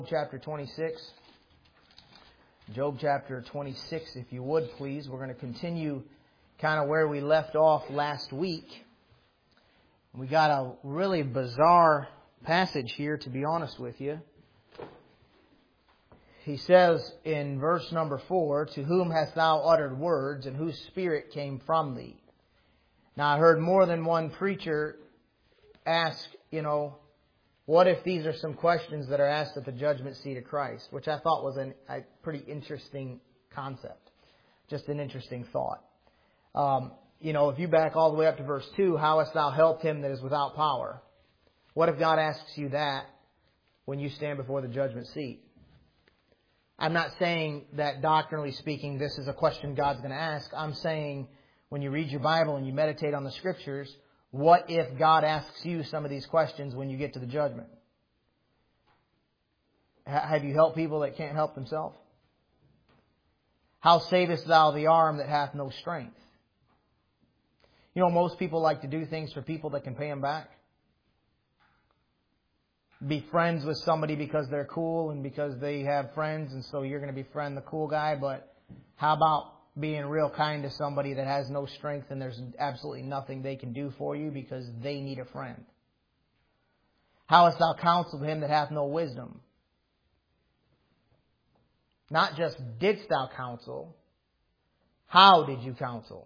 Chapter 26. Job chapter 26, if you would please. We're going to continue kind of where we left off last week. We got a really bizarre passage here, to be honest with you. He says in verse number 4, "To whom hast thou uttered words, and whose spirit came from thee?" Now I heard more than one preacher ask, what if these are some questions that are asked at the judgment seat of Christ? Which I thought was a pretty interesting concept. Just an interesting thought. If you back all the way up to verse 2, "How hast thou helped him that is without power?" What if God asks you that when you stand before the judgment seat? I'm not saying that doctrinally speaking this is a question God's going to ask. I'm saying when you read your Bible and you meditate on the Scriptures, what if God asks you some of these questions when you get to the judgment? Have you helped people that can't help themselves? How savest thou the arm that hath no strength? Most people like to do things for people that can pay them back. Be friends with somebody because they're cool and because they have friends, and so you're going to befriend the cool guy. But how about being real kind to somebody that has no strength and there's absolutely nothing they can do for you because they need a friend? How hast thou counseled him that hath no wisdom? Not just didst thou counsel, how did you counsel?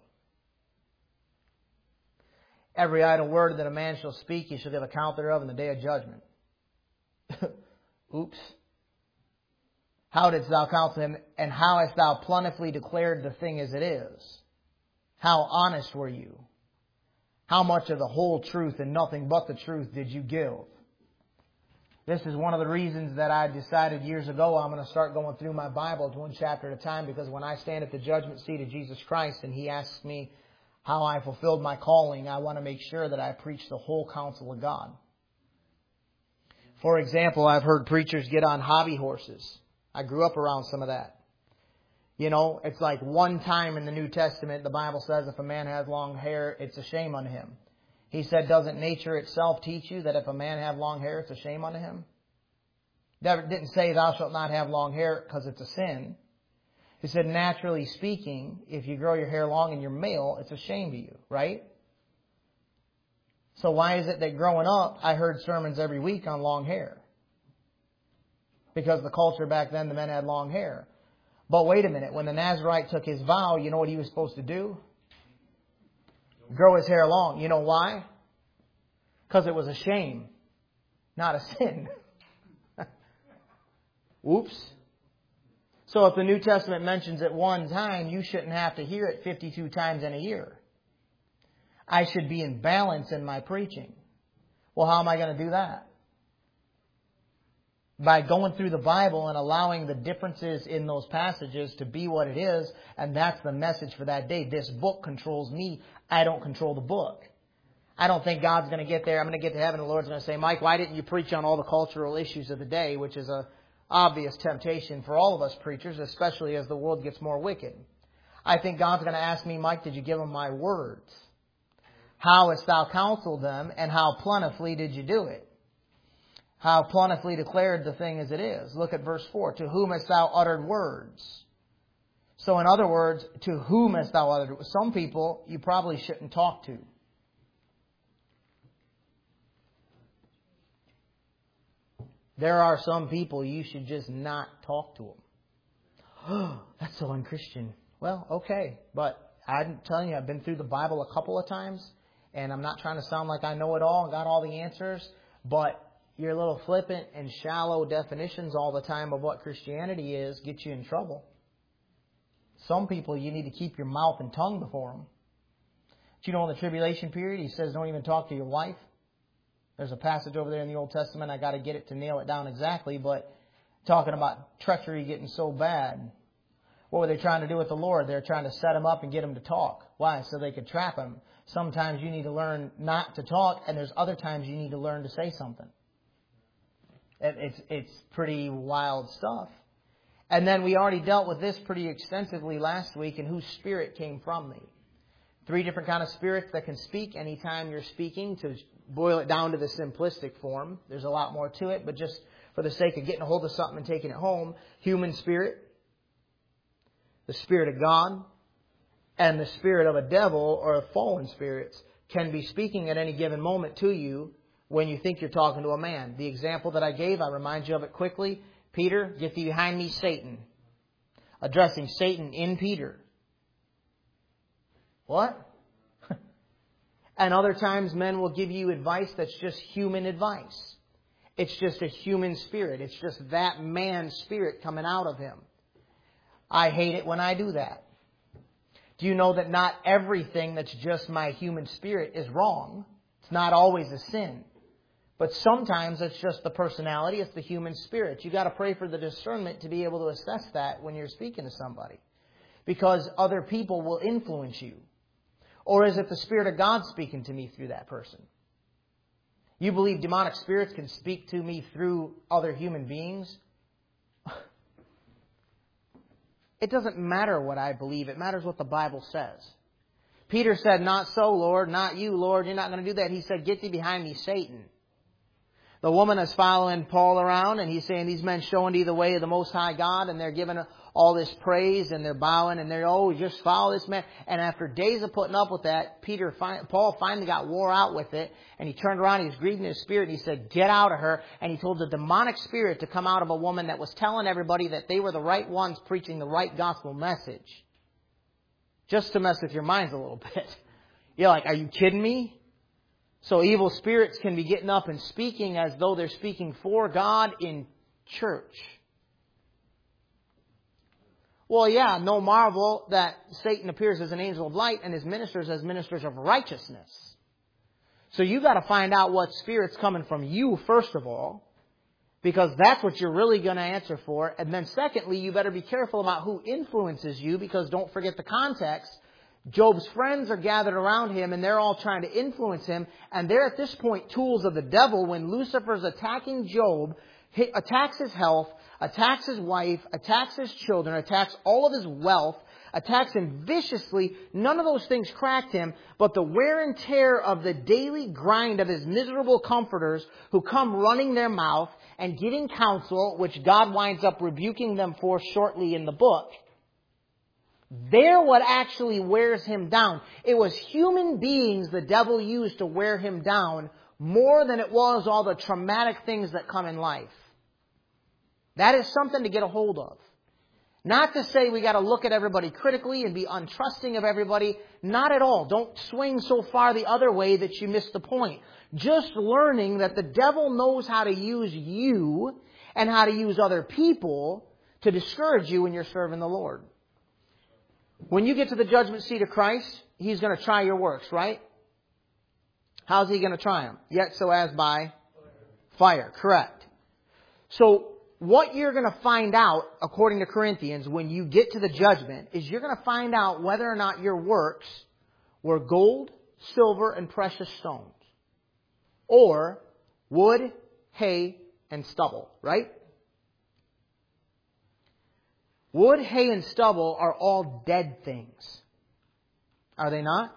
Every idle word that a man shall speak, he shall give account thereof in the day of judgment. Oops. How didst thou counsel him, and how hast thou plentifully declared the thing as it is? How honest were you? How much of the whole truth and nothing but the truth did you give? This is one of the reasons that I decided years ago I'm going to start going through my Bible one chapter at a time, because when I stand at the judgment seat of Jesus Christ and He asks me how I fulfilled my calling, I want to make sure that I preach the whole counsel of God. For example, I've heard preachers get on hobby horses. I grew up around some of that. It's like one time in the New Testament, the Bible says if a man has long hair, it's a shame unto him. He said, doesn't nature itself teach you that if a man have long hair, it's a shame unto him? It didn't say thou shalt not have long hair because it's a sin. He said, naturally speaking, if you grow your hair long and you're male, it's a shame to you, right? So why is it that growing up, I heard sermons every week on long hair? Because the culture back then, the men had long hair. But wait a minute, when the Nazarite took his vow, you know what he was supposed to do? Grow his hair long. You know why? Because it was a shame, not a sin. Oops. So if the New Testament mentions it one time, you shouldn't have to hear it 52 times in a year. I should be in balance in my preaching. Well, how am I going to do that? By going through the Bible and allowing the differences in those passages to be what it is, and that's the message for that day. This book controls me. I don't control the book. I don't think God's going to get there. I'm going to get to heaven and the Lord's going to say, "Mike, why didn't you preach on all the cultural issues of the day?" Which is a obvious temptation for all of us preachers, especially as the world gets more wicked. I think God's going to ask me, "Mike, did you give them my words? How hast thou counseled them, and how plentifully did you do it? How plentifully declared the thing as it is?" Look at verse 4. "To whom hast thou uttered words?" So in other words, to whom hast thou uttered words? Some people you probably shouldn't talk to. There are some people you should just not talk to them. Oh, that's so unchristian. Well, okay. But I'm telling you, I've been through the Bible a couple of times, and I'm not trying to sound like I know it all and got all the answers, but your little flippant and shallow definitions all the time of what Christianity is get you in trouble. Some people, you need to keep your mouth and tongue before them. But in the tribulation period, He says don't even talk to your wife. There's a passage over there in the Old Testament, I got to get it to nail it down exactly, but talking about treachery getting so bad. What were they trying to do with the Lord? They're trying to set Him up and get Him to talk. Why? So they could trap Him. Sometimes you need to learn not to talk, and there's other times you need to learn to say something. It's pretty wild stuff. And then we already dealt with this pretty extensively last week, and whose spirit came from thee. 3 different kind of spirits that can speak anytime you're speaking. To boil it down to the simplistic form, there's a lot more to it, but just for the sake of getting a hold of something and taking it home. Human spirit, the Spirit of God, and the spirit of a devil or fallen spirits can be speaking at any given moment to you when you think you're talking to a man. The example that I gave, I remind you of it quickly. Peter, get thee behind me, Satan. Addressing Satan in Peter. What? And other times men will give you advice that's just human advice. It's just a human spirit. It's just that man's spirit coming out of him. I hate it when I do that. Do you know that not everything that's just my human spirit is wrong? It's not always a sin. But sometimes it's just the personality, it's the human spirit. You got to pray for the discernment to be able to assess that when you're speaking to somebody. Because other people will influence you. Or is it the Spirit of God speaking to me through that person? You believe demonic spirits can speak to me through other human beings? It doesn't matter what I believe. It matters what the Bible says. Peter said, not so, Lord. Not you, Lord. You're not going to do that. He said, get thee behind me, Satan. The woman is following Paul around, and he's saying, these men showing thee the way of the Most High God, and they're giving all this praise, and they're bowing, and they're, just follow this man. And after days of putting up with that, Paul finally got wore out with it, and he turned around, he was grieving his spirit, and he said, get out of her. And he told the demonic spirit to come out of a woman that was telling everybody that they were the right ones preaching the right gospel message. Just to mess with your minds a little bit. You're like, are you kidding me? So evil spirits can be getting up and speaking as though they're speaking for God in church. Well, yeah, no marvel that Satan appears as an angel of light and his ministers as ministers of righteousness. So you got to find out what spirit's coming from you, first of all, because that's what you're really going to answer for. And then secondly, you better be careful about who influences you, because don't forget the context. Job's friends are gathered around him, and they're all trying to influence him. And they're at this point tools of the devil when Lucifer's attacking Job, attacks his health, attacks his wife, attacks his children, attacks all of his wealth, attacks him viciously. None of those things cracked him, but the wear and tear of the daily grind of his miserable comforters who come running their mouth and giving counsel, which God winds up rebuking them for shortly in the book. They're what actually wears him down. It was human beings the devil used to wear him down more than it was all the traumatic things that come in life. That is something to get a hold of. Not to say we got to look at everybody critically and be untrusting of everybody. Not at all. Don't swing so far the other way that you miss the point. Just learning that the devil knows how to use you and how to use other people to discourage you when you're serving the Lord. When you get to the judgment seat of Christ, He's going to try your works, right? How's He going to try them? Yet so as by fire. Correct. So what you're going to find out, according to Corinthians, when you get to the judgment, is you're going to find out whether or not your works were gold, silver, and precious stones, or wood, hay, and stubble, right? Wood, hay, and stubble are all dead things. Are they not?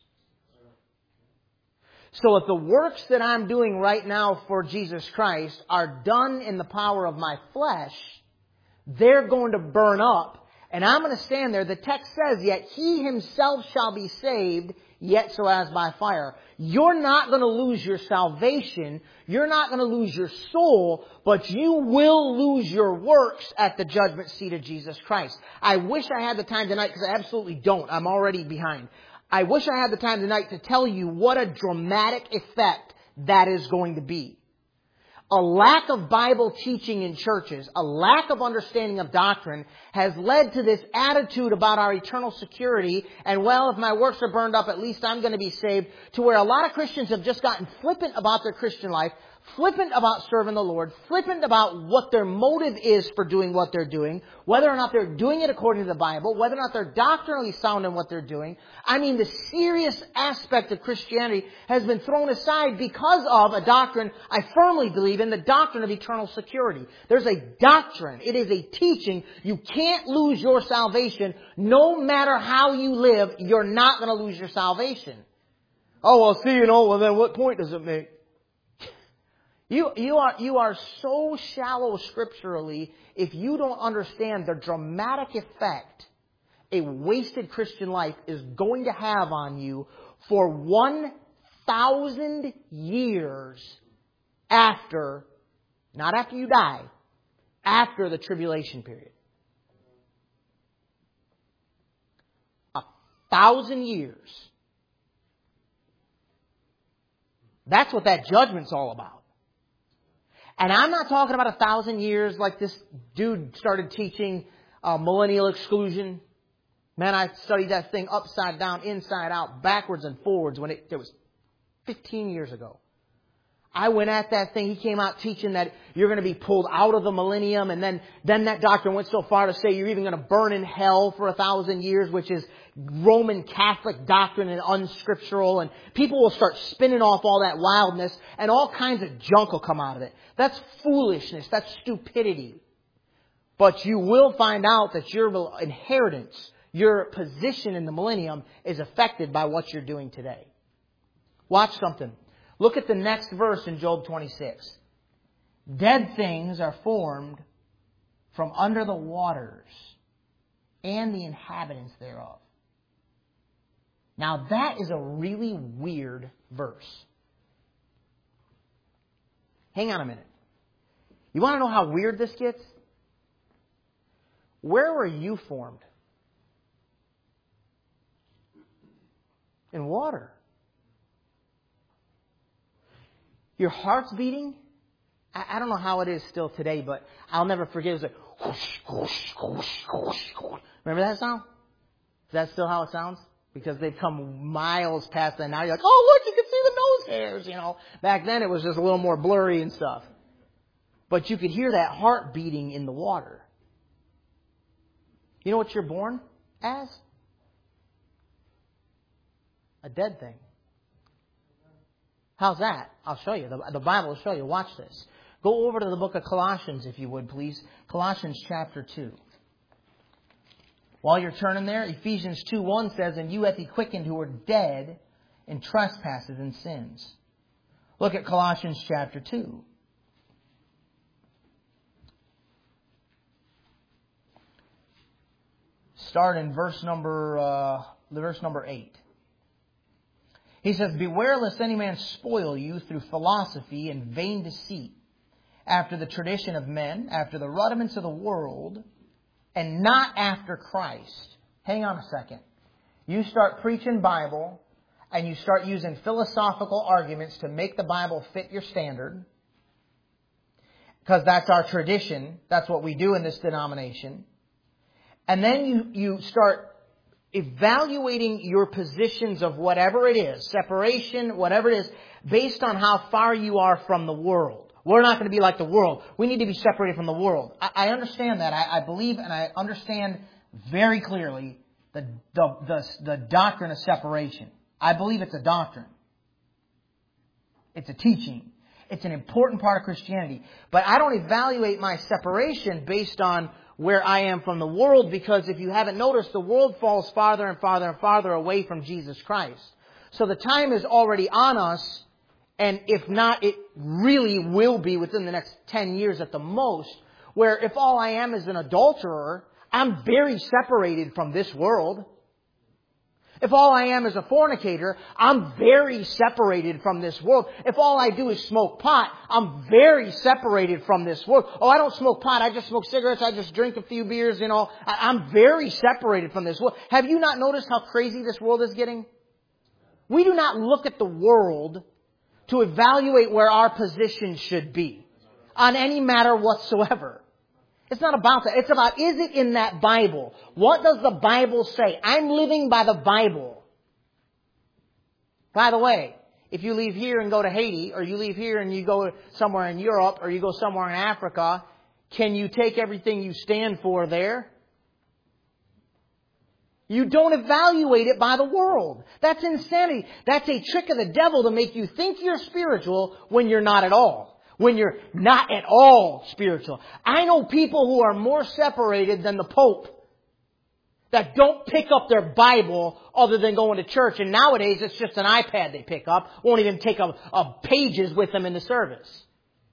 So if the works that I'm doing right now for Jesus Christ are done in the power of my flesh, they're going to burn up. And I'm going to stand there. The text says, yet He Himself shall be saved, yet so as by fire. You're not going to lose your salvation. You're not going to lose your soul, but you will lose your works at the judgment seat of Jesus Christ. I wish I had the time tonight, because I absolutely don't. I'm already behind. I wish I had the time tonight to tell you what a dramatic effect that is going to be. A lack of Bible teaching in churches, a lack of understanding of doctrine has led to this attitude about our eternal security. And well, if my works are burned up, at least I'm going to be saved. To where a lot of Christians have just gotten flippant about their Christian life, flippant about serving the Lord, flippant about what their motive is for doing what they're doing, whether or not they're doing it according to the Bible, whether or not they're doctrinally sound in what they're doing. I mean, the serious aspect of Christianity has been thrown aside because of a doctrine I firmly believe in, the doctrine of eternal security. There's a doctrine. It is a teaching. You can't lose your salvation. No matter how you live, you're not going to lose your salvation. Oh, well, see, well, then what point does it make? You are so shallow scripturally if you don't understand the dramatic effect a wasted Christian life is going to have on you for 1,000 years after, not after you die, after the tribulation period. 1,000 years. That's what that judgment's all about. And I'm not talking about 1,000 years like this dude started teaching millennial exclusion. Man, I studied that thing upside down, inside out, backwards and forwards when it was 15 years ago. I went at that thing. He came out teaching that you're going to be pulled out of the millennium. And then that doctrine went so far to say you're even going to burn in hell for 1,000 years, which is Roman Catholic doctrine and unscriptural. And people will start spinning off all that wildness and all kinds of junk will come out of it. That's foolishness. That's stupidity. But you will find out that your inheritance, your position in the millennium is affected by what you're doing today. Watch something. Look at the next verse in Job 26. Dead things are formed from under the waters and the inhabitants thereof. Now that is a really weird verse. Hang on a minute. You want to know how weird this gets? Where were you formed? In water. Your heart's beating. I don't know how it is still today, but I'll never forget. It was like, whoosh, whoosh, whoosh, whoosh, whoosh. Remember that sound? Is that still how it sounds? Because they've come miles past that. Now you're like, oh, look, you can see the nose hairs, you know. Back then it was just a little more blurry and stuff. But you could hear that heart beating in the water. You know what you're born as? A dead thing. How's that? I'll show you. The Bible will show you. Watch this. Go over to the book of Colossians, if you would, please. Colossians chapter 2. While you're turning there, Ephesians 2:1 says, and you hath he quickened who were dead in trespasses and sins. Look at Colossians chapter 2. Start in verse number 8. He says, beware lest any man spoil you through philosophy and vain deceit, after the tradition of men, after the rudiments of the world, and not after Christ. Hang on a second. You start preaching Bible, and you start using philosophical arguments to make the Bible fit your standard, because that's our tradition. That's what we do in this denomination. And then you start evaluating your positions of whatever it is, separation, whatever it is, based on how far you are from the world. We're not going to be like the world. We need to be separated from the world. I understand that. I believe and I understand very clearly the doctrine of separation. I believe it's a doctrine. It's a teaching. It's an important part of Christianity. But I don't evaluate my separation based on where I am from the world, because if you haven't noticed, the world falls farther and farther and farther away from Jesus Christ. So the time is already on us, and if not, it really will be within the next 10 years at the most, where if all I am is an adulterer, I'm very separated from this world. If all I am is a fornicator, I'm very separated from this world. If all I do is smoke pot, I'm very separated from this world. Oh, I don't smoke pot. I just smoke cigarettes. I just drink a few beers, you know. I'm very separated from this world. Have you not noticed how crazy this world is getting? We do not look at the world to evaluate where our position should be on any matter whatsoever. It's not about that. It's about, is it in that Bible? What does the Bible say? I'm living by the Bible. By the way, if you leave here and go to Haiti, or you leave here and you go somewhere in Europe, or you go somewhere in Africa, can you take everything you stand for there? You don't evaluate it by the world. That's insanity. That's a trick of the devil to make you think you're spiritual when you're not at all. When you're not at all spiritual. I know people who are more separated than the Pope that don't pick up their Bible other than going to church. And nowadays it's just an iPad they pick up. Won't even take up pages with them in the service.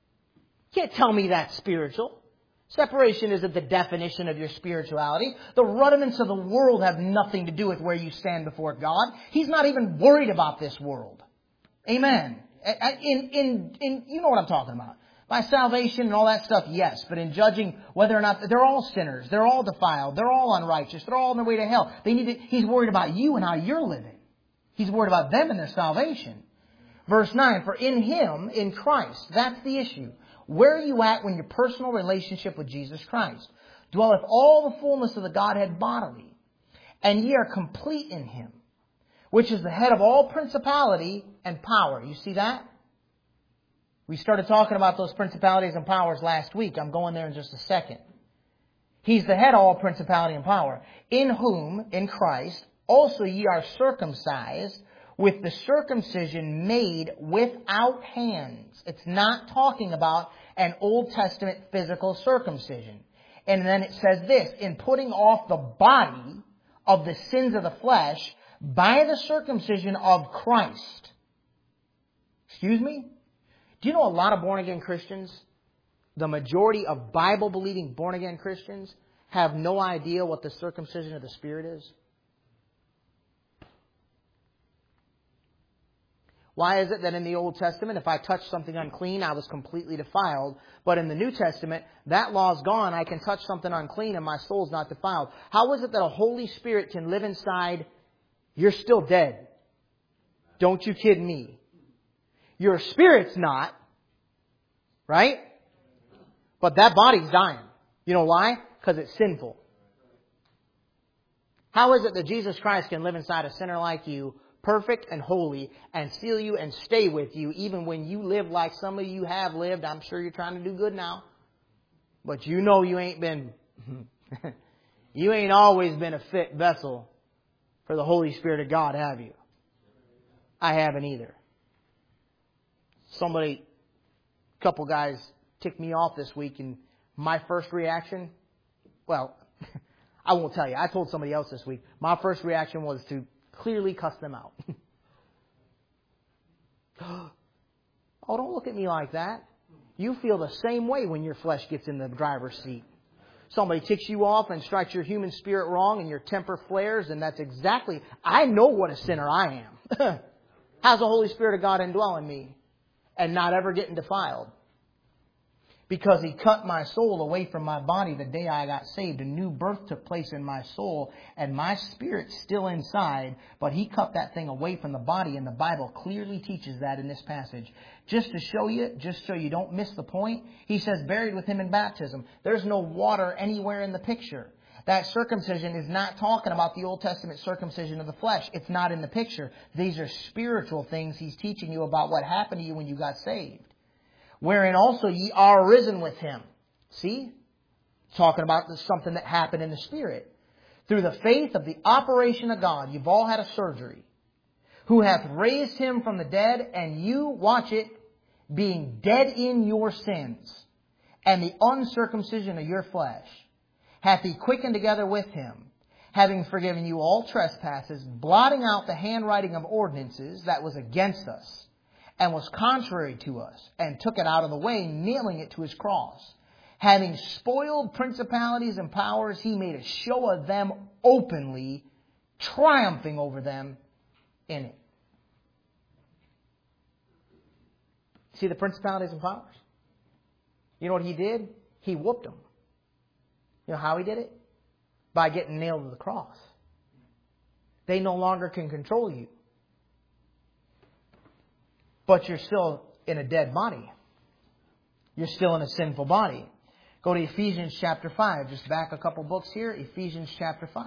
You can't tell me that's spiritual. Separation isn't the definition of your spirituality. The rudiments of the world have nothing to do with where you stand before God. He's not even worried about this world. Amen. You know what I'm talking about. By salvation and all that stuff, yes. But in judging whether or not, they're all sinners. They're all defiled. They're all unrighteous. They're all on their way to hell. He's worried about you and how you're living. He's worried about them and their salvation. Verse 9, for in Him, in Christ, that's the issue. Where are you at when your personal relationship with Jesus Christ? Dwelleth all the fullness of the Godhead bodily. And ye are complete in Him, which is the head of all principality and power. You see that? We started talking about those principalities and powers last week. I'm going there in just a second. He's the head of all principality and power. In whom, in Christ, also ye are circumcised with the circumcision made without hands. It's not talking about an Old Testament physical circumcision. And then it says this, in putting off the body of the sins of the flesh by the circumcision of Christ. Excuse me? Do you know a lot of born-again Christians, the majority of Bible-believing born-again Christians, have no idea what the circumcision of the Spirit is? Why is it that in the Old Testament, if I touched something unclean, I was completely defiled? But in the New Testament, that law's gone. I can touch something unclean and my soul's not defiled. How is it that a Holy Spirit can live inside? You're still dead. Don't you kid me. Your spirit's not. Right? But that body's dying. You know why? Because it's sinful. How is it that Jesus Christ can live inside a sinner like you, perfect and holy, and seal you and stay with you, even when you live like some of you have lived? I'm sure you're trying to do good now. But you know you ain't been, you ain't always been a fit vessel for the Holy Spirit of God, have you? I haven't either. A couple guys ticked me off this week, and my first reaction, well, I won't tell you. I told somebody else this week. My first reaction was to clearly cuss them out. Oh, don't look at me like that. You feel the same way when your flesh gets in the driver's seat. Somebody ticks you off and strikes your human spirit wrong and your temper flares, and that's exactly, I know what a sinner I am. How's the Holy Spirit of God indwell in me and not ever getting defiled? Because He cut my soul away from my body the day I got saved. A new birth took place in my soul, and my spirit's still inside, but He cut that thing away from the body, and the Bible clearly teaches that in this passage. Just so you don't miss the point, He says, buried with Him in baptism. There's no water anywhere in the picture. That circumcision is not talking about the Old Testament circumcision of the flesh. It's not in the picture. These are spiritual things He's teaching you about what happened to you when you got saved. Wherein also ye are risen with Him. See? Talking about something that happened in the Spirit. Through the faith of the operation of God. You've all had a surgery. Who hath raised Him from the dead, and you, watch it, being dead in your sins, and the uncircumcision of your flesh, hath He quickened together with Him, having forgiven you all trespasses, blotting out the handwriting of ordinances that was against us, and was contrary to us, and took it out of the way, nailing it to His cross. Having spoiled principalities and powers, He made a show of them openly, triumphing over them in it. See the principalities and powers? You know what He did? He whooped them. You know how He did it? By getting nailed to the cross. They no longer can control you. But you're still in a dead body. You're still in a sinful body. Go to Ephesians chapter 5. Just back a couple books here. Ephesians chapter 5.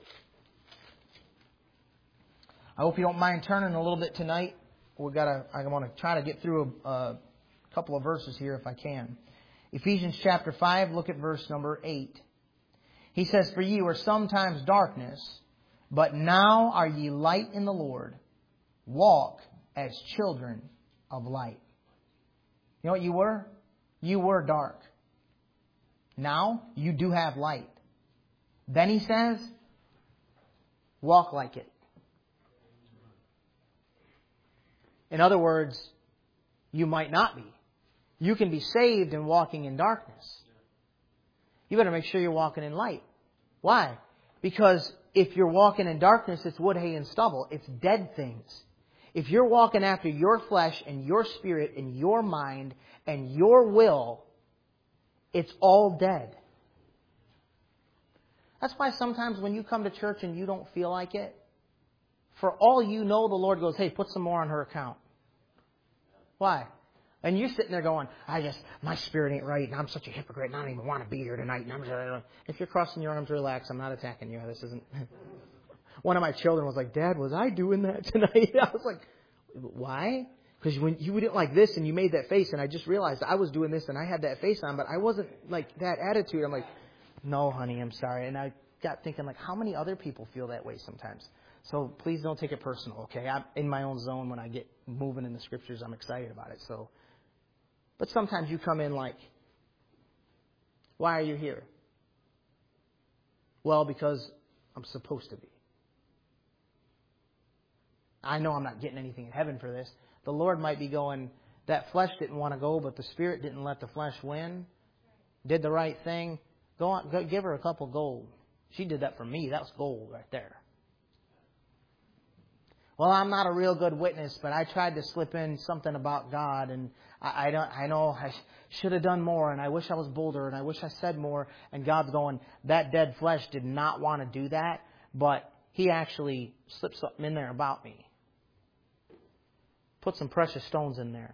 I hope you don't mind turning a little bit tonight. I want to try to get through a couple of verses here if I can. Ephesians chapter 5, look at verse number 8. He says, for ye were sometimes darkness, but now are ye light in the Lord. Walk as children of light. You know what you were? You were dark. Now you do have light. Then He says, walk like it. In other words, you might not be. You can be saved and walking in darkness. You better make sure you're walking in light. Why? Because if you're walking in darkness, it's wood, hay, and stubble. It's dead things. If you're walking after your flesh and your spirit and your mind and your will, it's all dead. That's why sometimes when you come to church and you don't feel like it, for all you know, the Lord goes, hey, put some more on her account. Why? And you're sitting there going, my spirit ain't right, and I'm such a hypocrite, and I don't even want to be here tonight. And if you're crossing your arms, relax. I'm not attacking you. This isn't. One of my children was like, Dad, was I doing that tonight? I was like, why? Because when you didn't like this and you made that face, and I just realized I was doing this and I had that face on, but I wasn't like that attitude. I'm like, no, honey, I'm sorry. And I got thinking, like, how many other people feel that way sometimes? So please don't take it personal, okay? I'm in my own zone when I get moving in the Scriptures. I'm excited about it. But sometimes you come in like, why are you here? Well, because I'm supposed to be. I know I'm not getting anything in heaven for this. The Lord might be going, that flesh didn't want to go, but the Spirit didn't let the flesh win. Did the right thing. Go on, go, give her a couple gold. She did that for me. That was gold right there. Well, I'm not a real good witness, but I tried to slip in something about God, and I know I should have done more, and I wish I was bolder, and I wish I said more. And God's going, that dead flesh did not want to do that, but He actually slipped something in there about me. Put some precious stones in there.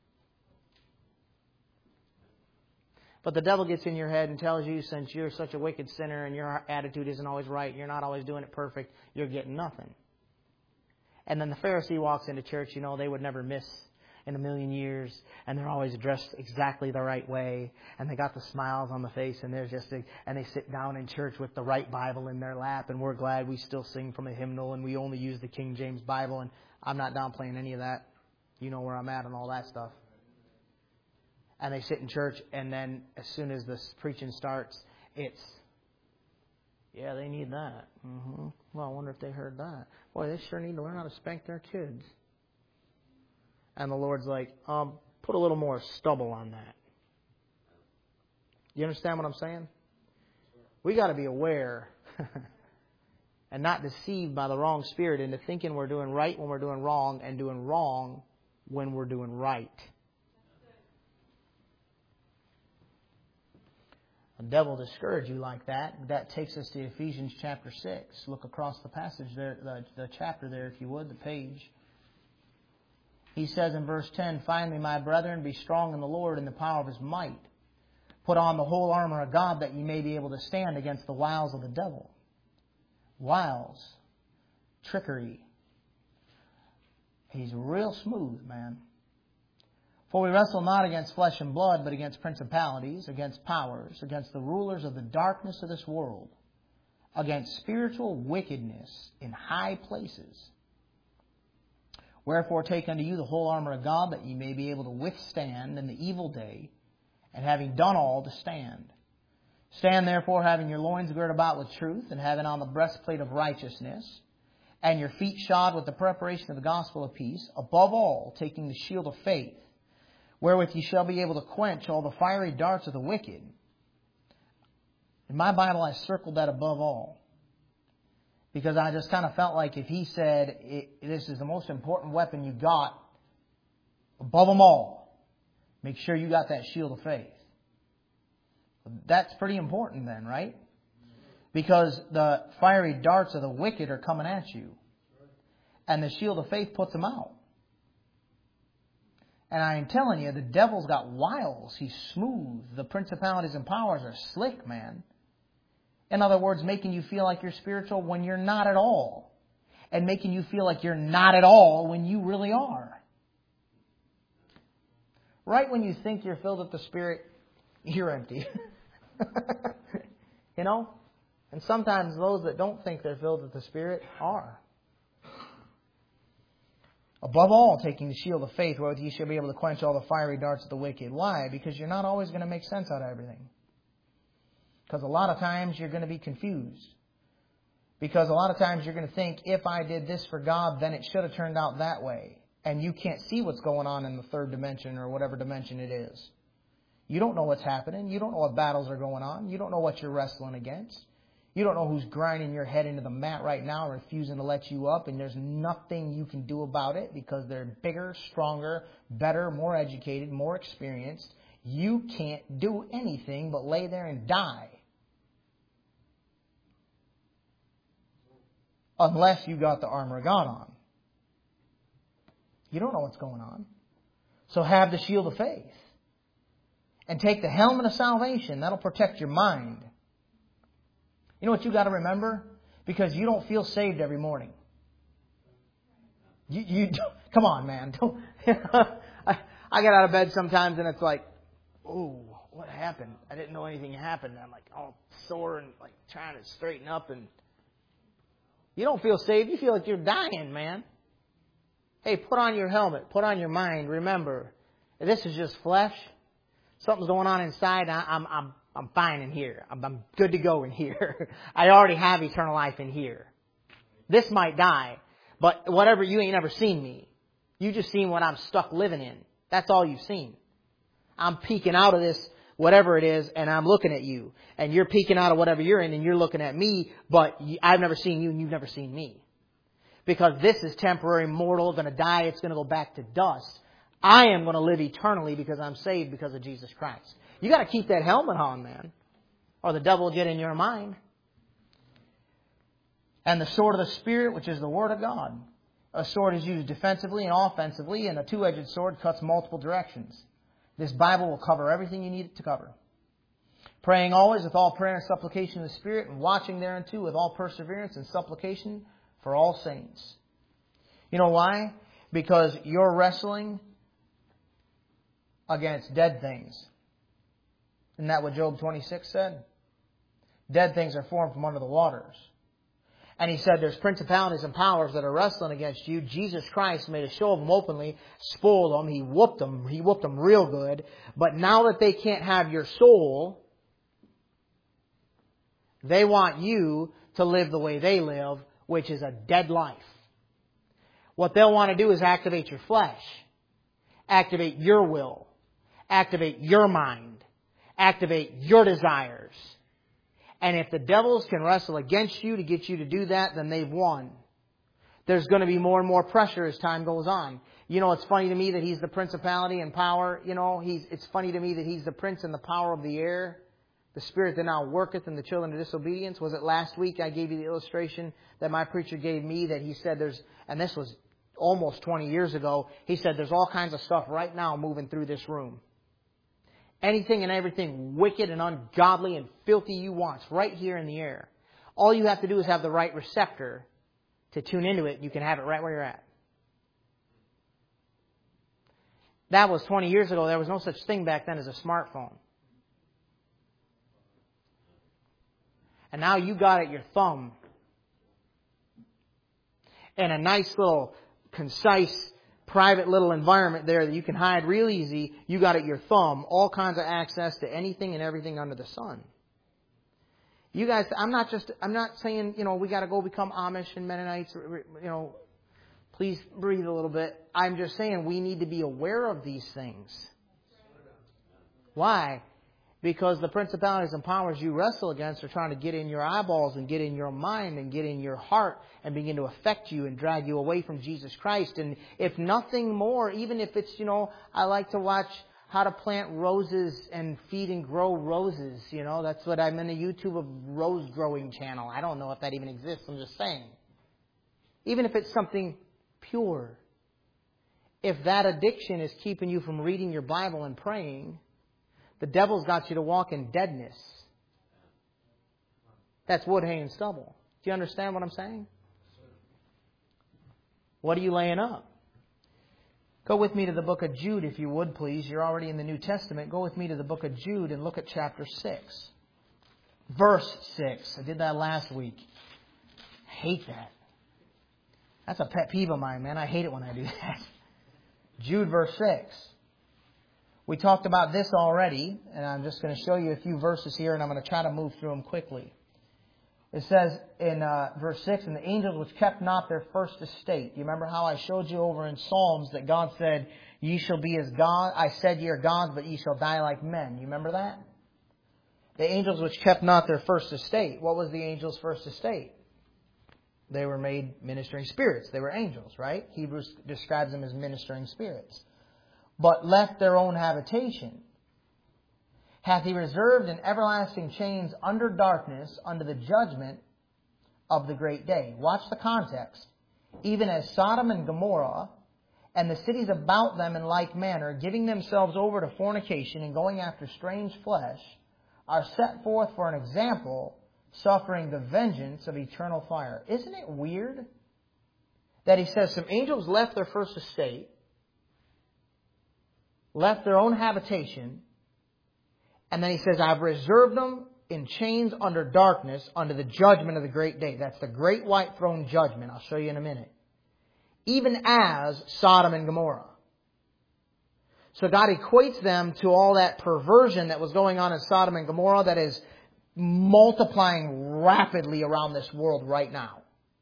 But the devil gets in your head and tells you, since you're such a wicked sinner and your attitude isn't always right, you're not always doing it perfect, you're getting nothing. And then the Pharisee walks into church, they would never miss in a million years, and they're always dressed exactly the right way, and they got the smiles on the face, and and they sit down in church with the right Bible in their lap, and we're glad we still sing from a hymnal, and we only use the King James Bible, and I'm not downplaying any of that. You know where I'm at and all that stuff. And they sit in church, and then as soon as the preaching starts, it's, yeah, they need that. Well, I wonder if they heard that. Boy, they sure need to learn how to spank their kids. And the Lord's like, put a little more stubble on that. You understand what I'm saying? We got to be aware and not deceived by the wrong spirit into thinking we're doing right when we're doing wrong, and doing wrong when we're doing right. The devil discourage you like that. That takes us to Ephesians chapter 6. Look across the passage there, the chapter there, if you would, the page. He says in verse 10, finally, my brethren, be strong in the Lord and the power of His might. Put on the whole armor of God, that ye may be able to stand against the wiles of the devil. Wiles. Trickery. He's real smooth, man. For we wrestle not against flesh and blood, but against principalities, against powers, against the rulers of the darkness of this world, against spiritual wickedness in high places. Wherefore take unto you the whole armor of God, that ye may be able to withstand in the evil day, and having done all, to stand. Stand therefore, having your loins girt about with truth, and having on the breastplate of righteousness, and your feet shod with the preparation of the gospel of peace, above all, taking the shield of faith, wherewith ye shall be able to quench all the fiery darts of the wicked. In my Bible, I circled that above all, because I just kind of felt like if he said, this is the most important weapon you got, above them all, make sure you got that shield of faith. That's pretty important then, right? Because the fiery darts of the wicked are coming at you. And the shield of faith puts them out. And I am telling you, the devil's got wiles. He's smooth. The principalities and powers are slick, man. In other words, making you feel like you're spiritual when you're not at all. And making you feel like you're not at all when you really are. Right when you think you're filled with the Spirit, you're empty. You know? And sometimes those that don't think they're filled with the Spirit are. Above all, taking the shield of faith, wherewith ye shall be able to quench all the fiery darts of the wicked. Why? Because you're not always going to make sense out of everything. Because a lot of times you're going to be confused. Because a lot of times you're going to think, if I did this for God, then it should have turned out that way. and you can't see what's going on in the third dimension or whatever dimension it is. You don't know what's happening. You don't know what battles are going on. You don't know what you're wrestling against. You don't know who's grinding your head into the mat right now, refusing to let you up, and there's nothing you can do about it because they're bigger, stronger, better, more educated, more experienced. You can't do anything but lay there and die. Unless you got the armor of God on. You don't know what's going on. So have the shield of faith. And take the helmet of salvation. That'll protect your mind. You know what you got to remember? Because you don't feel saved every morning. You don't, come on, man. Don't, I get out of bed sometimes and it's like, oh, what happened? I didn't know anything happened. And I'm like all sore and like trying to straighten up. And you don't feel saved. You feel like you're dying, man. Hey, put on your helmet. Put on your mind. Remember, this is just flesh. Something's going on inside. I'm fine in here. I'm good to go in here. I already have eternal life in here. This might die, but whatever, you ain't never seen me. You just seen what I'm stuck living in. That's all you've seen. I'm peeking out of this, whatever it is, and I'm looking at you. And you're peeking out of whatever you're in, and you're looking at me, but I've never seen you, and you've never seen me. Because this is temporary, mortal, going to die, it's going to go back to dust. I am going to live eternally because I'm saved because of Jesus Christ. You got to keep that helmet on, man, or the devil will get in your mind. And the sword of the Spirit, which is the Word of God. A sword is used defensively and offensively, and a two-edged sword cuts multiple directions. This Bible will cover everything you need it to cover. Praying always with all prayer and supplication in the Spirit, and watching thereunto with all perseverance and supplication for all saints. You know why? Because you're wrestling against dead things. Isn't that what Job 26 said? Dead things are formed from under the waters. And he said there's principalities and powers that are wrestling against you. Jesus Christ made a show of them openly, spoiled them, He whooped them. He whooped them real good. But now that they can't have your soul, they want you to live the way they live, which is a dead life. What they'll want to do is activate your flesh, activate your will, activate your mind, activate your desires. And if the devils can wrestle against you to get you to do that, then they've won. There's going to be more and more pressure as time goes on. You know, it's funny to me that he's the principality and power. You know, it's funny to me that he's the prince and the power of the air. The spirit that now worketh in the children of disobedience. Was it last week I gave you the illustration that my preacher gave me that he said and this was almost 20 years ago, he said there's all kinds of stuff right now moving through this room. Anything and everything wicked and ungodly and filthy you want. It's right here in the air. All you have to do is have the right receptor to tune into it. You can have it right where you're at. That was 20 years ago. There was no such thing back then as a smartphone. And now you got it your thumb. And a nice little concise private little environment there that you can hide real easy. You got it your thumb. All kinds of access to anything and everything under the sun. You guys, I'm not saying, we got to go become Amish and Mennonites, please breathe a little bit. I'm just saying we need to be aware of these things. Why? Because the principalities and powers you wrestle against are trying to get in your eyeballs and get in your mind and get in your heart and begin to affect you and drag you away from Jesus Christ. And if nothing more, even if it's, I like to watch how to plant roses and feed and grow roses. That's what I'm in the YouTube of rose growing channel. I don't know if that even exists. I'm just saying. Even if it's something pure. If that addiction is keeping you from reading your Bible and praying, the devil's got you to walk in deadness. That's wood, hay, and stubble. Do you understand what I'm saying? What are you laying up? Go with me to the book of Jude, if you would, please. You're already in the New Testament. Go with me to the book of Jude and look at chapter 6. Verse 6. I did that last week. I hate that. That's a pet peeve of mine, man. I hate it when I do that. Jude, verse 6. We talked about this already, and I'm just going to show you a few verses here, and I'm going to try to move through them quickly. It says in verse 6, and the angels which kept not their first estate. You remember how I showed you over in Psalms that God said, ye shall be as God. I said ye are gods, but ye shall die like men. You remember that? The angels which kept not their first estate. What was the angels' first estate? They were made ministering spirits. They were angels, right? Hebrews describes them as ministering spirits. But left their own habitation. Hath he reserved in everlasting chains under darkness, under the judgment of the great day. Watch the context. Even as Sodom and Gomorrah and the cities about them in like manner, giving themselves over to fornication and going after strange flesh, are set forth for an example, suffering the vengeance of eternal fire. Isn't it weird that he says some angels left their first estate, left their own habitation, and then he says, I've reserved them in chains under darkness, under the judgment of the great day. That's the great white throne judgment. I'll show you in a minute. Even as Sodom and Gomorrah. So God equates them to all that perversion that was going on in Sodom and Gomorrah that is multiplying rapidly around this world right now.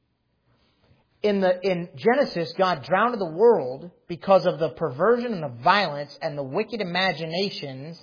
In Genesis, God drowned the world because of the perversion and the violence and the wicked imaginations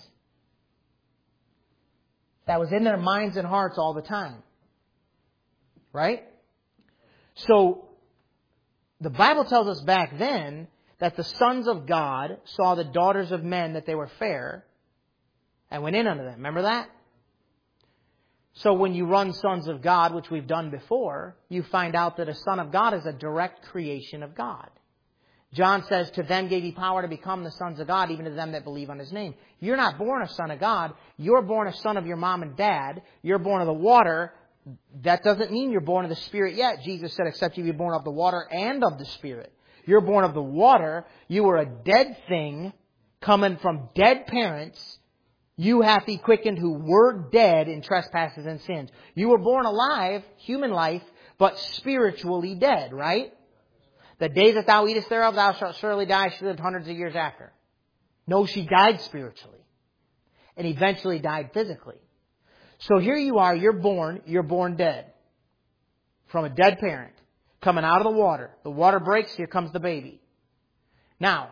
that was in their minds and hearts all the time. Right? So, the Bible tells us back then that the sons of God saw the daughters of men that they were fair and went in unto them. Remember that? So when you run sons of God, which we've done before, you find out that a son of God is a direct creation of God. John says, to them gave he power to become the sons of God, even to them that believe on his name. You're not born a son of God. You're born a son of your mom and dad. You're born of the water. That doesn't mean you're born of the Spirit yet. Jesus said, except you be born of the water and of the Spirit. You're born of the water. You were a dead thing coming from dead parents. You hath he quickened who were dead in trespasses and sins. You were born alive, human life, but spiritually dead, right? The day that thou eatest thereof, thou shalt surely die. She lived hundreds of years after. No, she died spiritually. And eventually died physically. So here you are, you're born dead. From a dead parent. Coming out of the water. The water breaks, here comes the baby. Now,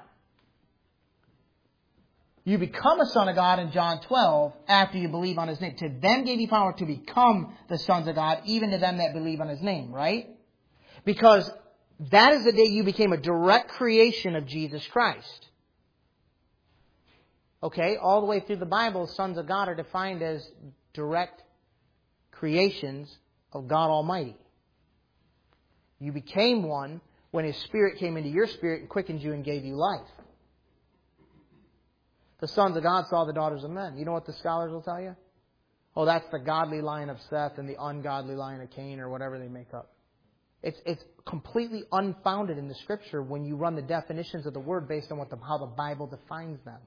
you become a son of God in John 12 after you believe on his name. To them gave he power to become the sons of God, even to them that believe on his name, right? Because that is the day you became a direct creation of Jesus Christ. Okay, all the way through the Bible, sons of God are defined as direct creations of God Almighty. You became one when his Spirit came into your spirit and quickened you and gave you life. The sons of God saw the daughters of men. You know what the scholars will tell you? Oh, that's the godly line of Seth and the ungodly line of Cain, or whatever they make up. It's completely unfounded in the Scripture when you run the definitions of the word based on how the Bible defines them.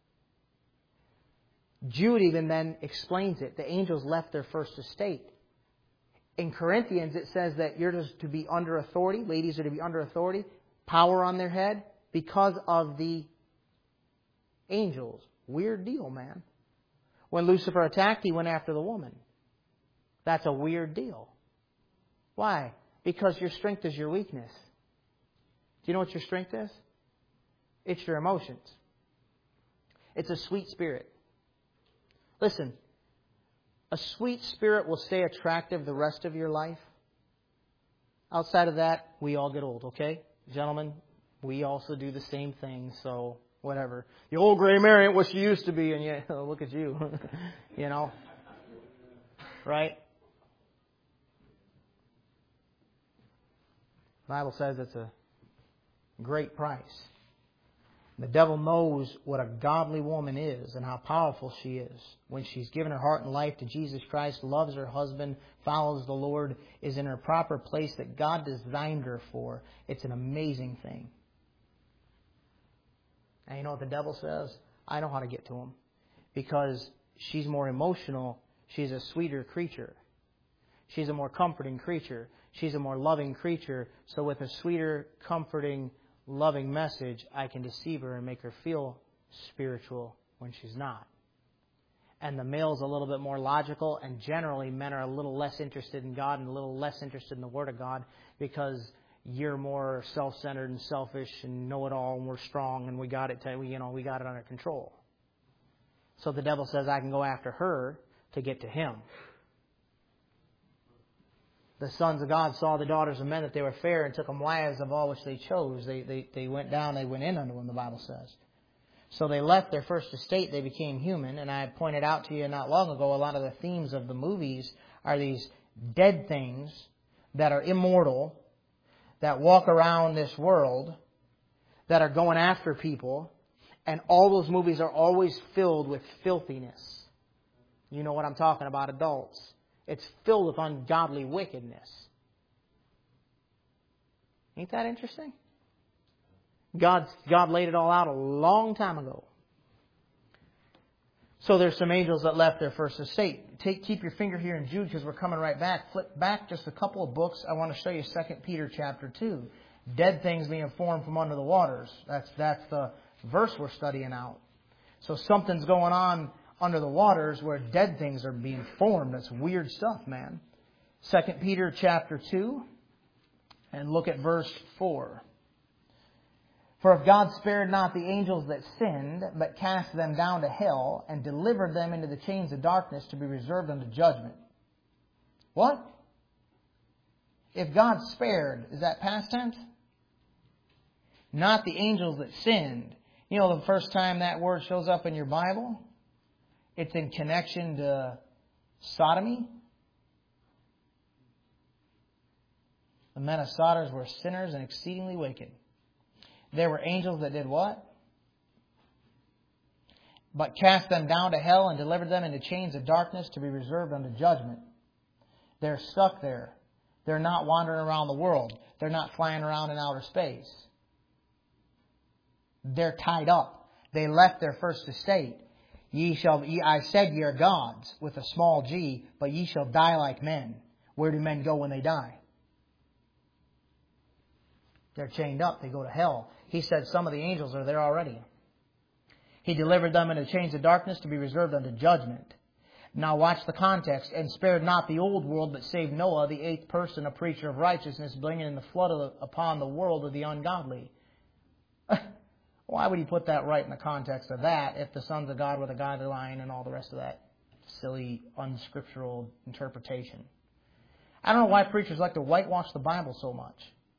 Jude even then explains it. The angels left their first estate. In Corinthians, it says that you're just to be under authority. Ladies are to be under authority. Power on their head because of the angels. Weird deal, man. When Lucifer attacked, he went after the woman. That's a weird deal. Why? Because your strength is your weakness. Do you know what your strength is? It's your emotions. It's a sweet spirit. Listen, a sweet spirit will stay attractive the rest of your life. Outside of that, we all get old, okay? Gentlemen, we also do the same thing, so whatever. The old gray mare ain't what she used to be, and yeah, look at you. You know? Right? The Bible says it's a great price. The devil knows what a godly woman is and how powerful she is when she's given her heart and life to Jesus Christ, loves her husband, follows the Lord, is in her proper place that God designed her for. It's an amazing thing. And you know what the devil says? I know how to get to him. Because she's more emotional, she's a sweeter creature. She's a more comforting creature. She's a more loving creature. So with a sweeter, comforting, loving message, I can deceive her and make her feel spiritual when she's not. And the male's a little bit more logical, and generally men are a little less interested in God and a little less interested in the Word of God because you're more self-centered and selfish and know-it-all, and we're strong and we got it. We got it under control. So the devil says, I can go after her to get to him. The sons of God saw the daughters of men that they were fair and took them wives of all which they chose. They went down, they went in unto them, the Bible says. So they left their first estate, they became human. And I pointed out to you not long ago, a lot of the themes of the movies are these dead things that are immortal, that walk around this world, that are going after people. And all those movies are always filled with filthiness. You know what I'm talking about, adults. It's filled with ungodly wickedness. Ain't that interesting? God laid it all out a long time ago. So there's some angels that left their first estate. Keep your finger here in Jude because we're coming right back. Flip back just a couple of books. I want to show you 2 Peter chapter 2. Dead things being formed from under the waters. That's the verse we're studying out. So something's going on under the waters where dead things are being formed. That's weird stuff, man. 2 Peter chapter 2. And look at verse 4. For if God spared not the angels that sinned, but cast them down to hell, and delivered them into the chains of darkness to be reserved unto judgment. What? If God spared, is that past tense? Not the angels that sinned. You know the first time that word shows up in your Bible? It's in connection to sodomy. The men of Sodom were sinners and exceedingly wicked. There were angels that did what? But cast them down to hell and delivered them into chains of darkness to be reserved unto judgment. They're stuck there. They're not wandering around the world. They're not flying around in outer space. They're tied up. They left their first estate. I said ye are gods with a small g, but ye shall die like men. Where do men go when they die? They're chained up. They go to hell. He said some of the angels are there already. He delivered them into chains of darkness to be reserved unto judgment. Now watch the context. And spared not the old world, but saved Noah, the eighth person, a preacher of righteousness, bringing in the flood upon the world of the ungodly. Why would he put that right in the context of that if the sons of God were the godly line and all the rest of that silly, unscriptural interpretation? I don't know why preachers like to whitewash the Bible so much.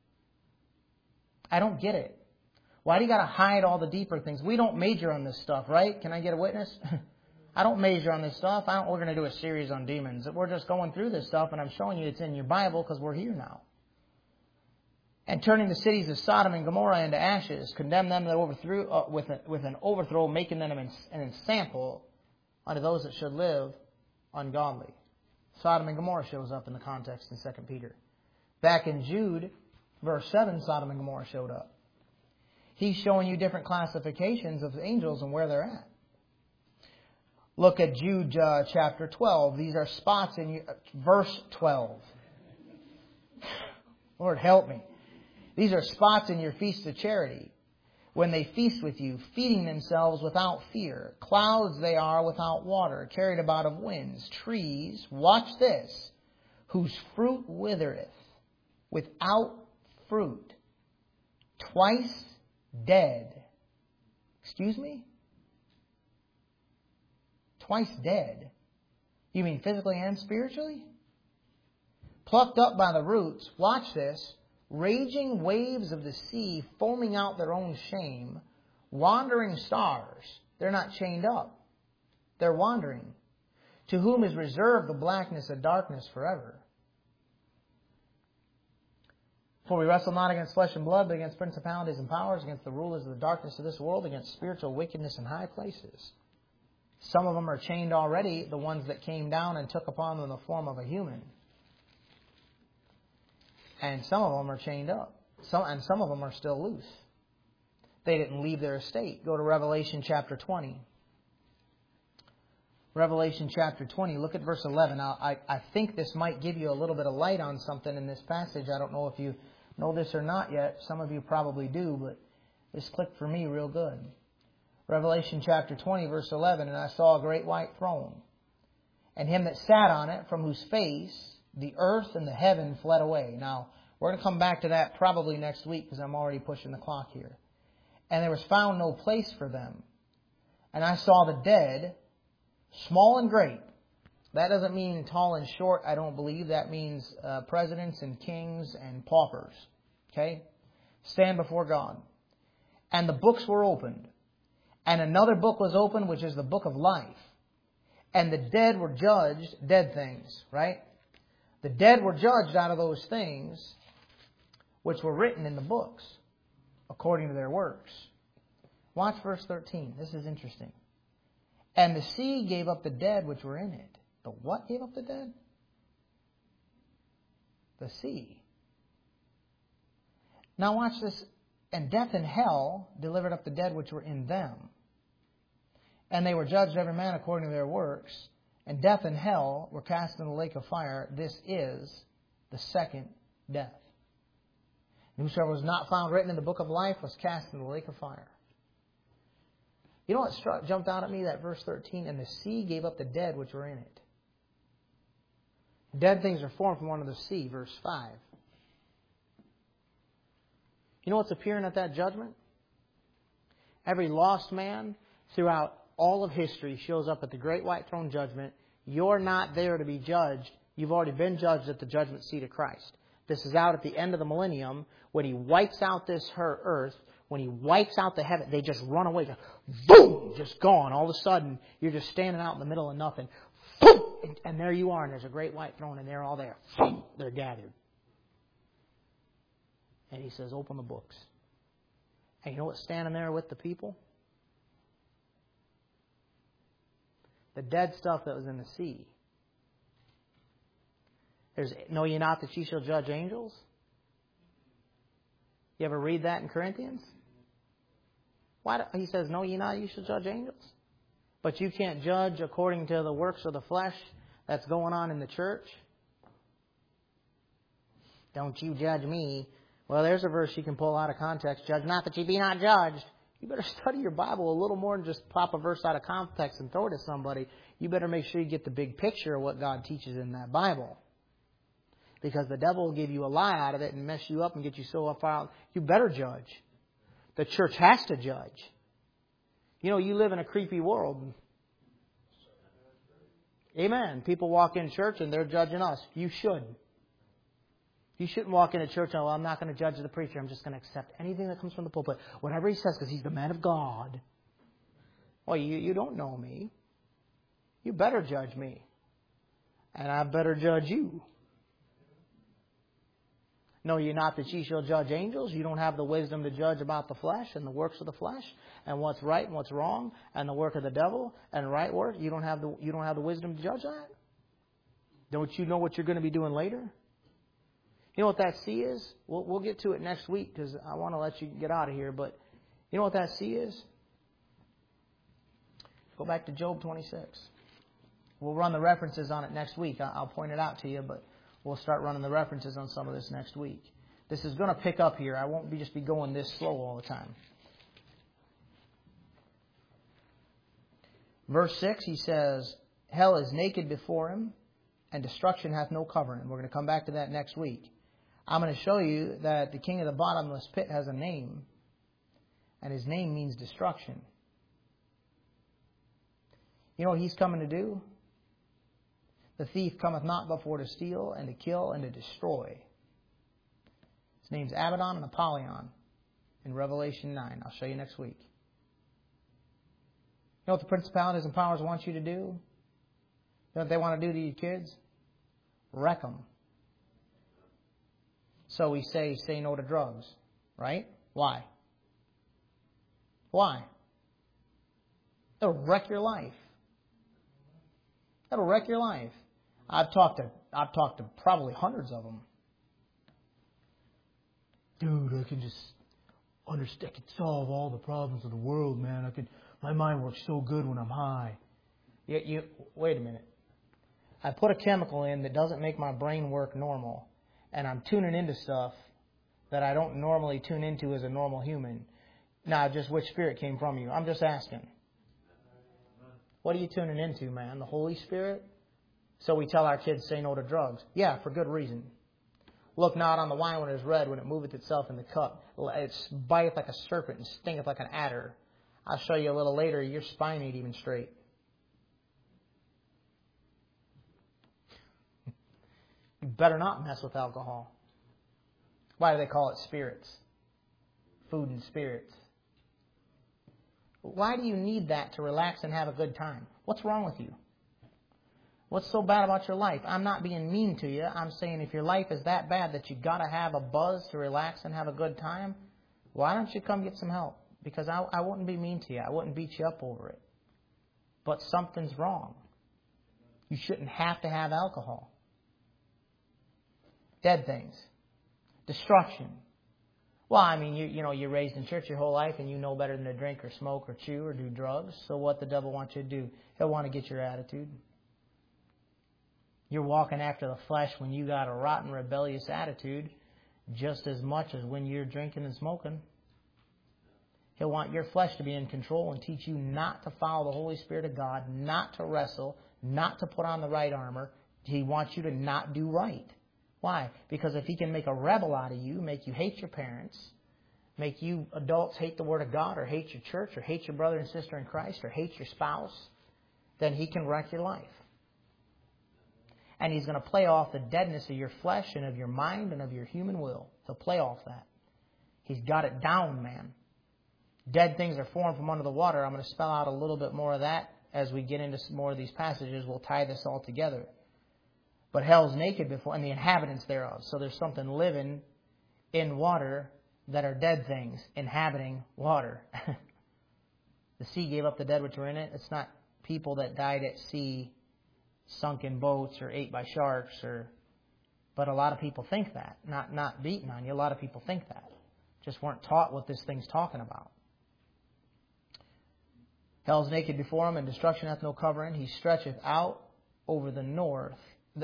I don't get it. Why do you got to hide all the deeper things? We don't major on this stuff, right? Can I get a witness? I don't major on this stuff. We're going to do a series on demons. We're just going through this stuff, and I'm showing you it's in your Bible because we're here now. And turning the cities of Sodom and Gomorrah into ashes, condemn them that overthrew with an overthrow, making them an ensample unto those that should live ungodly. Sodom and Gomorrah shows up in the context in 2 Peter. Back in Jude, verse 7, Sodom and Gomorrah showed up. He's showing you different classifications of angels and where they're at. Look at Jude chapter 12. These are spots in verse 12. Lord, help me. These are spots in your feast of charity. When they feast with you, feeding themselves without fear. Clouds they are without water, carried about of winds. Trees, watch this, whose fruit withereth, without fruit. Twice dead. Excuse me? Twice dead. You mean physically and spiritually? Plucked up by the roots. Watch this. Raging waves of the sea, foaming out their own shame. Wandering stars. They're not chained up. They're wandering. To whom is reserved the blackness of darkness forever. For we wrestle not against flesh and blood, but against principalities and powers, against the rulers of the darkness of this world, against spiritual wickedness in high places. Some of them are chained already, the ones that came down and took upon them the form of a human. And some of them are chained up. And some of them are still loose. They didn't leave their estate. Go to Revelation chapter 20. Revelation chapter 20, look at verse 11. Now, I think this might give you a little bit of light on something in this passage. I don't know if you know this or not yet. Some of you probably do, but this clicked for me real good. Revelation chapter 20, verse 11, and I saw a great white throne, and him that sat on it, from whose face the earth and the heaven fled away. Now, we're going to come back to that probably next week because I'm already pushing the clock here. And there was found no place for them. And I saw the dead, small and great. That doesn't mean tall and short, I don't believe. That means presidents and kings and paupers. Okay? Stand before God. And the books were opened. And another book was opened, which is the book of life. And the dead were judged, dead things, right? The dead were judged out of those things which were written in the books, according to their works. Watch verse 13. This is interesting. And the sea gave up the dead which were in it. The what gave up the dead? The sea. Now watch this. And death and hell delivered up the dead which were in them. And they were judged every man according to their works. And death and hell were cast in the lake of fire. This is the second death. And whosoever was not found written in the book of life was cast in the lake of fire. You know what jumped out at me? That verse 13. And the sea gave up the dead which were in it. Dead things are formed from one of the sea. Verse 5. You know what's appearing at that judgment? Every lost man throughout all of history shows up at the great white throne judgment. You're not there to be judged. You've already been judged at the judgment seat of Christ. This is out at the end of the millennium when He wipes out this earth. When He wipes out the heaven, they just run away. Just, boom! Just gone. All of a sudden, you're just standing out in the middle of nothing. Boom! And there you are, and there's a great white throne, and they're all there. Boom! They're gathered. And He says, open the books. And you know what's standing there with the people? The dead stuff that was in the sea. Know ye not that ye shall judge angels? You ever read that in Corinthians? He says, know ye not you shall judge angels? But you can't judge according to the works of the flesh that's going on in the church? Don't you judge me. Well, there's a verse you can pull out of context. Judge not that ye be not judged. You better study your Bible a little more than just pop a verse out of context and throw it at somebody. You better make sure you get the big picture of what God teaches in that Bible. Because the devil will give you a lie out of it and mess you up and get you so up out. You better judge. The church has to judge. You know, you live in a creepy world. Amen. People walk in church and they're judging us. You should. You shouldn't walk into church and, well, I'm not going to judge the preacher. I'm just going to accept anything that comes from the pulpit. Whatever he says, because he's the man of God. Well, you don't know me. You better judge me. And I better judge you. Know ye not that ye shall judge angels? You don't have the wisdom to judge about the flesh and the works of the flesh and what's right and what's wrong and the work of the devil and right work. You don't have the wisdom to judge that? Don't you know what you're going to be doing later? You know what that sea is? We'll get to it next week because I want to let you get out of here. But you know what that sea is? Go back to Job 26. We'll run the references on it next week. I'll point it out to you, but we'll start running the references on some of this next week. This is going to pick up here. I won't just be going this slow all the time. Verse 6, he says, hell is naked before him, and destruction hath no covering. We're going to come back to that next week. I'm going to show you that the king of the bottomless pit has a name, and his name means destruction. You know what he's coming to do? The thief cometh not but for to steal and to kill and to destroy. His name's Abaddon and Apollyon in Revelation 9. I'll show you next week. You know what the principalities and powers want you to do? You know what they want to do to your kids? Wreck them. So we say no to drugs, right? Why? Why? It'll wreck your life. That'll wreck your life. I've talked to probably hundreds of them. Dude, I can just understand. I can solve all the problems of the world, man. My mind works so good when I'm high. Wait a minute. I put a chemical in that doesn't make my brain work normal, and I'm tuning into stuff that I don't normally tune into as a normal human. Now, just which spirit came from you? I'm just asking. What are you tuning into, man? The Holy Spirit? So we tell our kids, say no to drugs. Yeah, for good reason. Look not on the wine when it is red, when it moveth itself in the cup. It biteth like a serpent and stingeth like an adder. I'll show you a little later, your spine ain't even straight. You better not mess with alcohol. Why do they call it spirits? Food and spirits. Why do you need that to relax and have a good time? What's wrong with you? What's so bad about your life? I'm not being mean to you. I'm saying if your life is that bad that you got to have a buzz to relax and have a good time, why don't you come get some help? Because I wouldn't be mean to you. I wouldn't beat you up over it. But something's wrong. You shouldn't have to have alcohol. Dead things. Destruction. Well, I mean, you're raised in church your whole life and you know better than to drink or smoke or chew or do drugs. So what the devil wants you to do? He'll want to get your attitude. You're walking after the flesh when you got a rotten, rebellious attitude just as much as when you're drinking and smoking. He'll want your flesh to be in control and teach you not to follow the Holy Spirit of God, not to wrestle, not to put on the right armor. He wants you to not do right. Why? Because if he can make a rebel out of you, make you hate your parents, make you adults hate the Word of God or hate your church or hate your brother and sister in Christ or hate your spouse, then he can wreck your life. And he's going to play off the deadness of your flesh and of your mind and of your human will. He'll play off that. He's got it down, man. Dead things are formed from under the water. I'm going to spell out a little bit more of that as we get into some more of these passages. We'll tie this all together. But hell's naked before, and the inhabitants thereof. So there's something living in water that are dead things inhabiting water. The sea gave up the dead which were in it. It's not people that died at sea, sunk in boats or ate by sharks, but a lot of people think that. Not beating on you. A lot of people think that. Just weren't taught what this thing's talking about. Hell's naked before him, and destruction hath no covering. He stretcheth out in the north,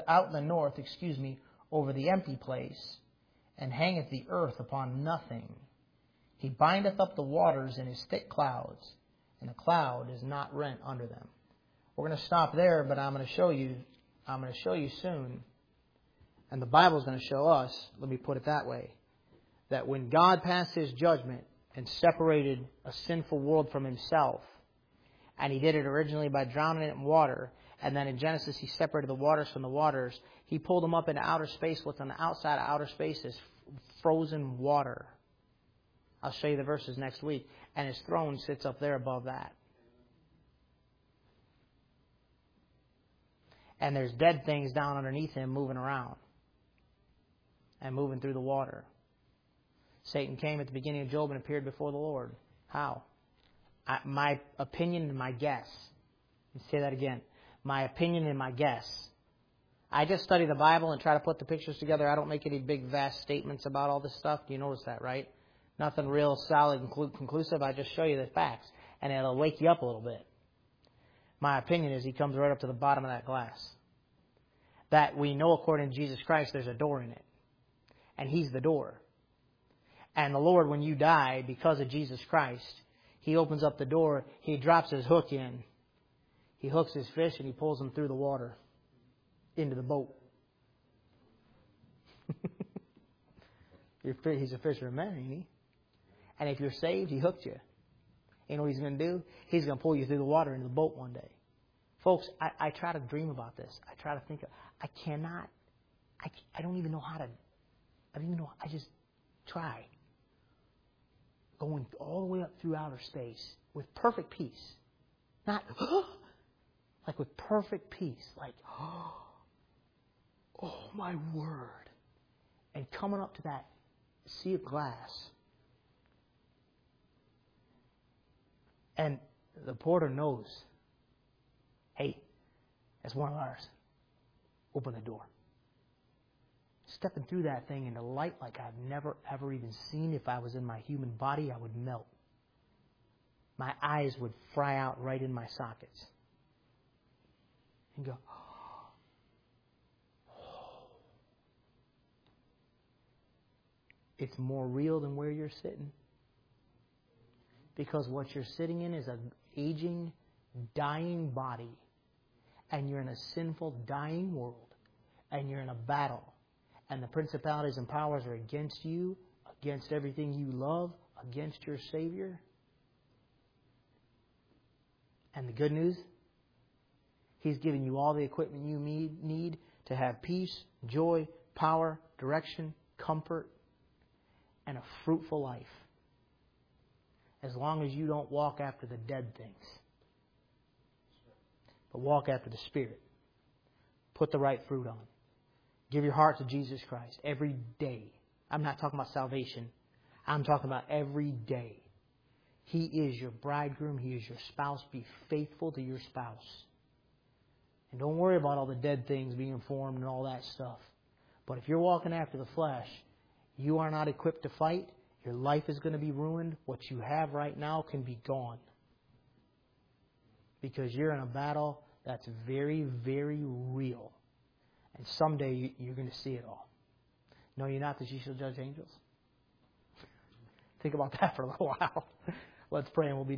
over the empty place, and hangeth the earth upon nothing. He bindeth up the waters in his thick clouds, and the cloud is not rent under them. We're going to stop there, but I'm going to show you soon, and the Bible's going to show us, let me put it that way, that when God passed his judgment and separated a sinful world from himself, and he did it originally by drowning it in water, and then in Genesis he separated the waters from the waters, he pulled them up into outer space. What's on the outside of outer space is frozen water. I'll show you the verses next week. And his throne sits up there above that. And there's dead things down underneath him moving around and moving through the water. Satan came at the beginning of Job and appeared before the Lord. How? My opinion and my guess. Let me say that again. My opinion and my guess. I just study the Bible and try to put the pictures together. I don't make any big, vast statements about all this stuff. You notice that, right? Nothing real solid and conclusive. I just show you the facts. And it'll wake you up a little bit. My opinion is he comes right up to the bottom of that glass. That we know according to Jesus Christ there's a door in it. And he's the door. And the Lord, when you die, because of Jesus Christ, he opens up the door, he drops his hook in. He hooks his fish and he pulls them through the water into the boat. He's a fisherman, man, ain't he? And if you're saved, he hooked you. You know what he's going to do? He's going to pull you through the water into the boat one day. Folks, I try to dream about this. I try to think. I don't even know how to. I just try. Going all the way up through outer space with perfect peace. Not, like with perfect peace. Like, oh my word. And coming up to that sea of glass. And the porter knows, hey, that's one of ours. Open the door. Stepping through that thing into light like I've never, ever even seen. If I was in my human body, I would melt. My eyes would fry out right in my sockets. And go, oh. It's more real than where you're sitting. Because what you're sitting in is an aging, dying body. And you're in a sinful, dying world. And you're in a battle. And the principalities and powers are against you, against everything you love, against your Savior. And the good news, He's giving you all the equipment you need to have peace, joy, power, direction, comfort, and a fruitful life. As long as you don't walk after the dead things, but walk after the Spirit. Put the right fruit on. Give your heart to Jesus Christ every day. I'm not talking about salvation. I'm talking about every day. He is your bridegroom. He is your spouse. Be faithful to your spouse. And don't worry about all the dead things being formed and all that stuff. But if you're walking after the flesh, you are not equipped to fight. Your life is going to be ruined. What you have right now can be gone. Because you're in a battle that's very, very real. And someday you're going to see it all. Know ye not that ye shall judge angels? Think about that for a little while. Let's pray and we'll be